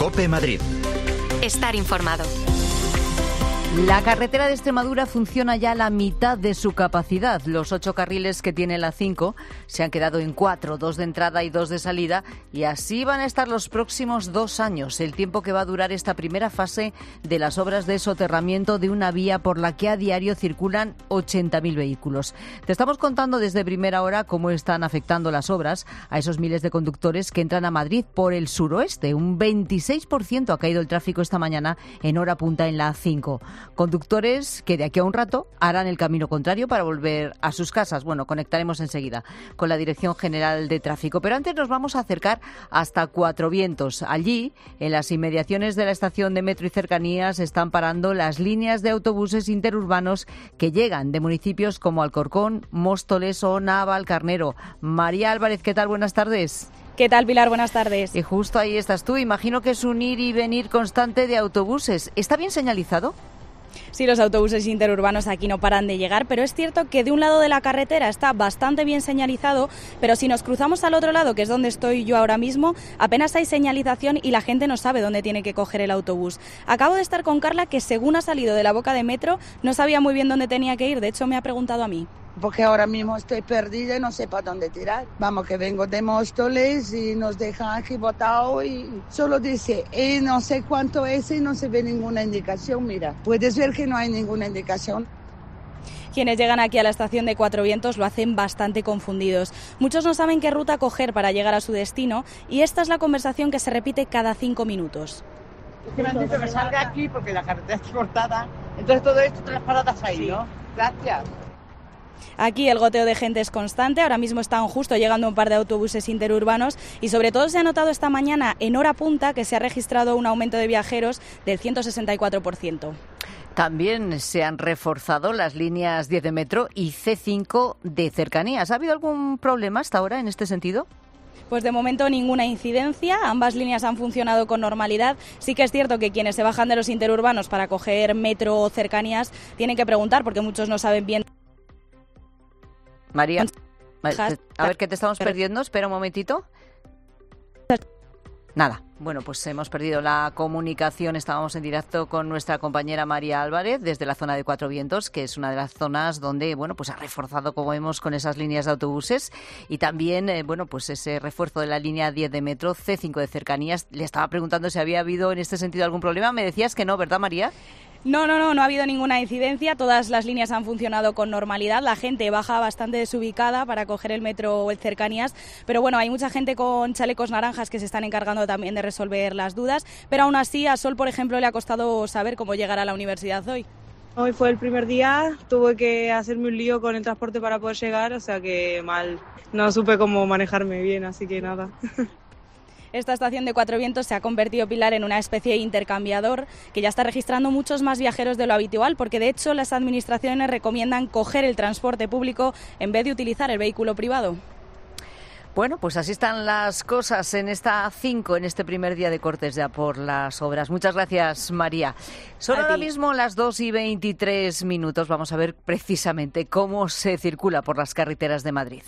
COPE Madrid. Estar informado. La carretera de Extremadura funciona ya a la mitad de su capacidad. Los 8 carriles que tiene la 5 se han quedado en 4, 2 de entrada y 2 de salida, y así van a estar los próximos 2 años, el tiempo que va a durar esta primera fase de las obras de soterramiento de una vía por la que a diario circulan 80.000 vehículos. Te estamos contando desde primera hora cómo están afectando las obras a esos miles de conductores que entran a Madrid por el suroeste. Un 26% ha caído el tráfico esta mañana en hora punta en la A5. Conductores que de aquí a un rato harán el camino contrario para volver a sus casas. Bueno, conectaremos enseguida con la Dirección General de Tráfico. Pero antes nos vamos a acercar hasta Cuatro Vientos. Allí, en las inmediaciones de la estación de metro y cercanías, están parando las líneas de autobuses interurbanos que llegan de municipios como Alcorcón, Móstoles o Navalcarnero. María Álvarez, ¿qué tal? Buenas tardes. ¿Qué tal, Pilar? Buenas tardes. Y justo ahí estás tú. Imagino que es un ir y venir constante de autobuses. ¿Está bien señalizado? Sí, los autobuses interurbanos aquí no paran de llegar, pero es cierto que de un lado de la carretera está bastante bien señalizado, pero si nos cruzamos al otro lado, que es donde estoy yo ahora mismo, apenas hay señalización y la gente no sabe dónde tiene que coger el autobús. Acabo de estar con Carla, que según ha salido de la boca de metro, no sabía muy bien dónde tenía que ir, de hecho me ha preguntado a mí. Porque ahora mismo estoy perdida y no sé para dónde tirar. Vamos, que vengo de Móstoles y nos dejan aquí botado y solo dice, no sé cuánto es y no se ve ninguna indicación. Mira, puedes ver que no hay ninguna indicación. Quienes llegan aquí a la estación de Cuatro Vientos lo hacen bastante confundidos. Muchos no saben qué ruta coger para llegar a su destino y esta es la conversación que se repite cada 5 minutos. Es que me han dicho que salga aquí porque la carretera está cortada. Entonces todo esto, 3 paradas ahí, sí. ¿No? Gracias. Aquí el goteo de gente es constante, ahora mismo están justo llegando un par de autobuses interurbanos y sobre todo se ha notado esta mañana en hora punta que se ha registrado un aumento de viajeros del 164%. También se han reforzado las líneas 10 de metro y C5 de cercanías. ¿Ha habido algún problema hasta ahora en este sentido? Pues de momento ninguna incidencia, ambas líneas han funcionado con normalidad. Sí que es cierto que quienes se bajan de los interurbanos para coger metro o cercanías tienen que preguntar porque muchos no saben bien. María, a ver, que te estamos perdiendo. Espera un momentito. Nada. Bueno, pues hemos perdido la comunicación. Estábamos en directo con nuestra compañera María Álvarez desde la zona de Cuatro Vientos, que es una de las zonas donde, bueno, pues ha reforzado, como vemos, con esas líneas de autobuses y también, bueno, pues ese refuerzo de la línea 10 de metro, C5 de cercanías. Le estaba preguntando si había habido en este sentido algún problema. Me decías que no, ¿verdad, María? No ha habido ninguna incidencia, todas las líneas han funcionado con normalidad, la gente baja bastante desubicada para coger el metro o el cercanías, pero bueno, hay mucha gente con chalecos naranjas que se están encargando también de resolver las dudas, pero aún así a Sol, por ejemplo, le ha costado saber cómo llegar a la universidad hoy. Hoy fue el primer día, tuve que hacerme un lío con el transporte para poder llegar, o sea que mal, no supe cómo manejarme bien, así que nada. Esta estación de Cuatro Vientos se ha convertido, Pilar, en una especie de intercambiador que ya está registrando muchos más viajeros de lo habitual, porque de hecho las administraciones recomiendan coger el transporte público en vez de utilizar el vehículo privado. Bueno, pues así están las cosas en esta 5, en este primer día de cortes ya por las obras. Muchas gracias, María. Son ahora mismo las 2:23. Vamos a ver precisamente cómo se circula por las carreteras de Madrid.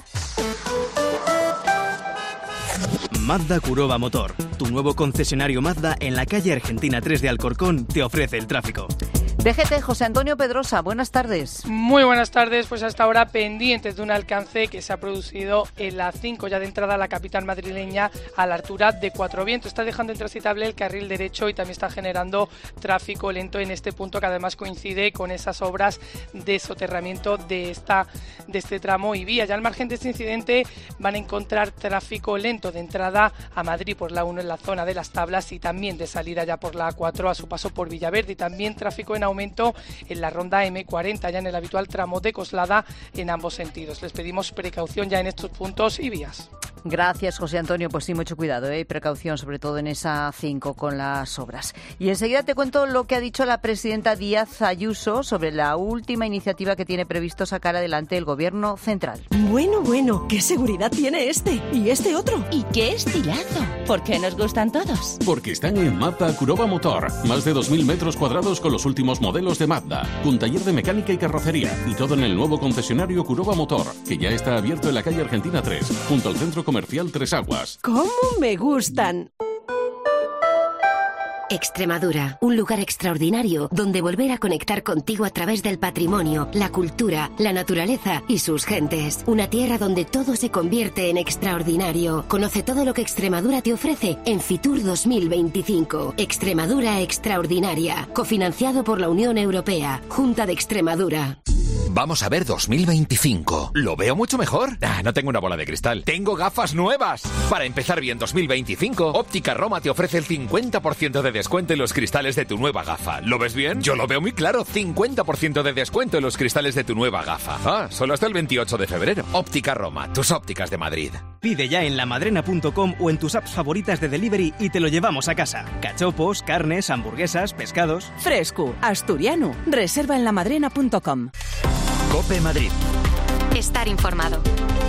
Mazda Kuroba Motor, tu nuevo concesionario Mazda en la calle Argentina 3 de Alcorcón, te ofrece el tráfico. DGT, José Antonio Pedrosa, buenas tardes. Muy buenas tardes, pues hasta ahora pendientes de un alcance que se ha producido en la 5, ya de entrada a la capital madrileña a la altura de Cuatro Vientos. Está dejando intransitable el carril derecho y también está generando tráfico lento en este punto que además coincide con esas obras de soterramiento de este tramo y vía. Ya al margen de este incidente van a encontrar tráfico lento de entrada a Madrid por la 1 en la zona de las Tablas y también de salida ya por la A4 a su paso por Villaverde y también tráfico en aumento en la ronda M40, ya en el habitual tramo de Coslada en ambos sentidos. Les pedimos precaución ya en estos puntos y vías. Gracias, José Antonio. Pues sí, mucho cuidado y precaución, sobre todo en esa 5 con las obras. Y enseguida te cuento lo que ha dicho la presidenta Díaz Ayuso sobre la última iniciativa que tiene previsto sacar adelante el Gobierno central. Bueno, ¿qué seguridad tiene este? ¿Y este otro? ¿Y qué estilazo? ¿Por qué nos gustan todos? Porque están en Mazda Kuroba Motor. Más de 2.000 metros cuadrados con los últimos modelos de Mazda, con taller de mecánica y carrocería, y todo en el nuevo concesionario Kuroba Motor, que ya está abierto en la calle Argentina 3, junto al centro comercial Tres Aguas. ¡Cómo me gustan! Extremadura, un lugar extraordinario donde volver a conectar contigo a través del patrimonio, la cultura, la naturaleza y sus gentes. Una tierra donde todo se convierte en extraordinario. Conoce todo lo que Extremadura te ofrece en Fitur 2025. Extremadura extraordinaria, cofinanciado por la Unión Europea, Junta de Extremadura. Vamos a ver 2025. ¿Lo veo mucho mejor? No tengo una bola de cristal. ¡Tengo gafas nuevas! Para empezar bien 2025, Óptica Roma te ofrece el 50% de descuento en los cristales de tu nueva gafa. ¿Lo ves bien? Yo lo veo muy claro. 50% de descuento en los cristales de tu nueva gafa. Solo hasta el 28 de febrero. Óptica Roma, tus ópticas de Madrid. Pide ya en lamadrena.com o en tus apps favoritas de delivery y te lo llevamos a casa. Cachopos, carnes, hamburguesas, pescados. Fresco, asturiano. Reserva en lamadrena.com. COPE Madrid. Estar informado.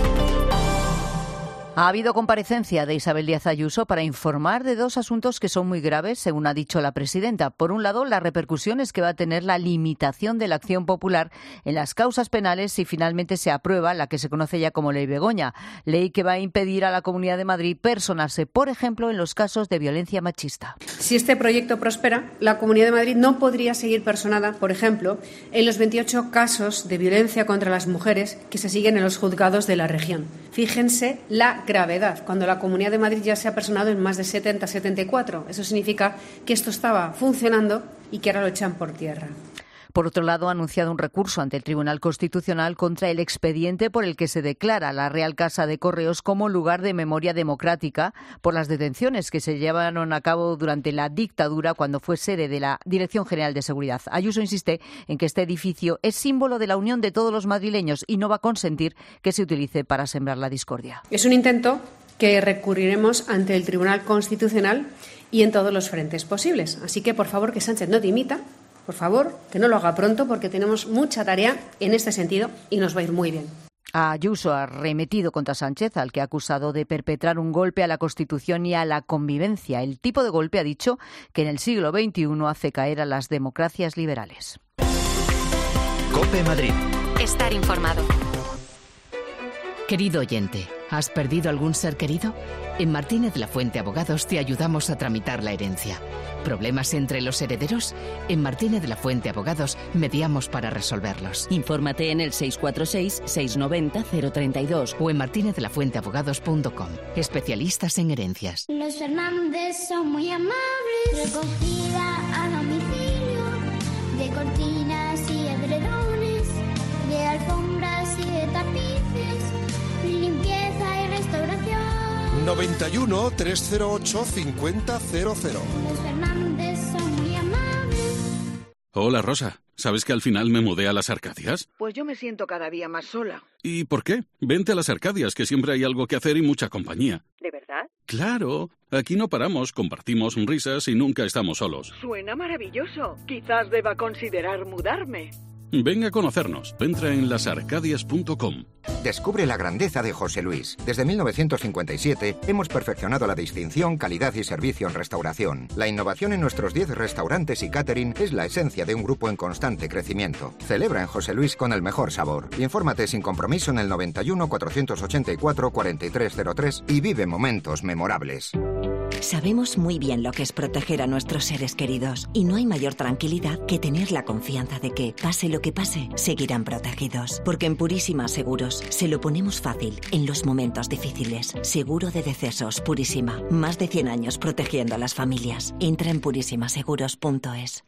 Ha habido comparecencia de Isabel Díaz Ayuso para informar de dos asuntos que son muy graves, según ha dicho la presidenta. Por un lado, las repercusiones que va a tener la limitación de la acción popular en las causas penales si finalmente se aprueba la que se conoce ya como Ley Begoña, ley que va a impedir a la Comunidad de Madrid personarse, por ejemplo, en los casos de violencia machista. Si este proyecto prospera, la Comunidad de Madrid no podría seguir personada, por ejemplo, en los 28 casos de violencia contra las mujeres que se siguen en los juzgados de la región. Fíjense la gravedad, cuando la Comunidad de Madrid ya se ha personado en más de 70, 74. Eso significa que esto estaba funcionando y que ahora lo echan por tierra. Por otro lado, ha anunciado un recurso ante el Tribunal Constitucional contra el expediente por el que se declara la Real Casa de Correos como lugar de memoria democrática por las detenciones que se llevaron a cabo durante la dictadura cuando fue sede de la Dirección General de Seguridad. Ayuso insiste en que este edificio es símbolo de la unión de todos los madrileños y no va a consentir que se utilice para sembrar la discordia. Es un intento que recurriremos ante el Tribunal Constitucional y en todos los frentes posibles. Así que, por favor, que Sánchez no dimita. Por favor, que no lo haga pronto porque tenemos mucha tarea en este sentido y nos va a ir muy bien. Ayuso ha arremetido contra Sánchez, al que ha acusado de perpetrar un golpe a la Constitución y a la convivencia. El tipo de golpe, ha dicho, que en el siglo XXI hace caer a las democracias liberales. COPE Madrid. Estar informado. Querido oyente, ¿has perdido algún ser querido? En Martínez Lafuente Abogados te ayudamos a tramitar la herencia. ¿Problemas entre los herederos? En Martínez Lafuente Abogados mediamos para resolverlos. Infórmate en el 646-690-032 o en martinezlafuenteabogados.com. Especialistas en herencias. Los Fernández son muy amables. Recogida a domicilio de cortinas y edredones, de alfombras y de tapices, limpieza y restauración. 91 308 5000. Los Fernández son muy amables. Hola, Rosa. ¿Sabes que al final me mudé a las Arcadias? Pues yo me siento cada día más sola. ¿Y por qué? Vente a las Arcadias, que siempre hay algo que hacer y mucha compañía. ¿De verdad? Claro. Aquí no paramos, compartimos risas y nunca estamos solos. Suena maravilloso. Quizás deba considerar mudarme. Ven a conocernos. Entra en lasarcadias.com. Descubre la grandeza de José Luis. Desde 1957 hemos perfeccionado la distinción, calidad y servicio en restauración. La innovación en nuestros 10 restaurantes y catering es la esencia de un grupo en constante crecimiento. Celebra en José Luis con el mejor sabor. Infórmate sin compromiso en el 91 484 4303 y vive momentos memorables. Sabemos muy bien lo que es proteger a nuestros seres queridos y no hay mayor tranquilidad que tener la confianza de que, pase lo que pase, seguirán protegidos. Porque en Purísima Seguros se lo ponemos fácil en los momentos difíciles. Seguro de decesos Purísima. Más de 100 años protegiendo a las familias. Entra en purísimaseguros.es.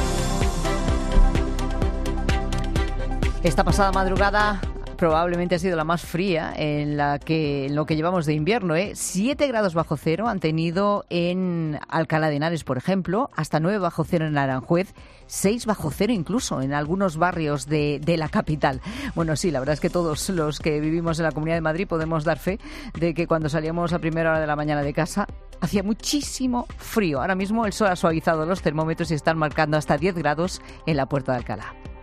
Esta pasada madrugada probablemente ha sido la más fría en lo que llevamos de invierno. 7 grados bajo cero han tenido en Alcalá de Henares, por ejemplo, hasta 9 bajo cero en Aranjuez, 6 bajo cero incluso en algunos barrios de la capital. Bueno, sí, la verdad es que todos los que vivimos en la Comunidad de Madrid podemos dar fe de que cuando salíamos a primera hora de la mañana de casa hacía muchísimo frío. Ahora mismo el sol ha suavizado los termómetros y están marcando hasta 10 grados en la Puerta de Alcalá.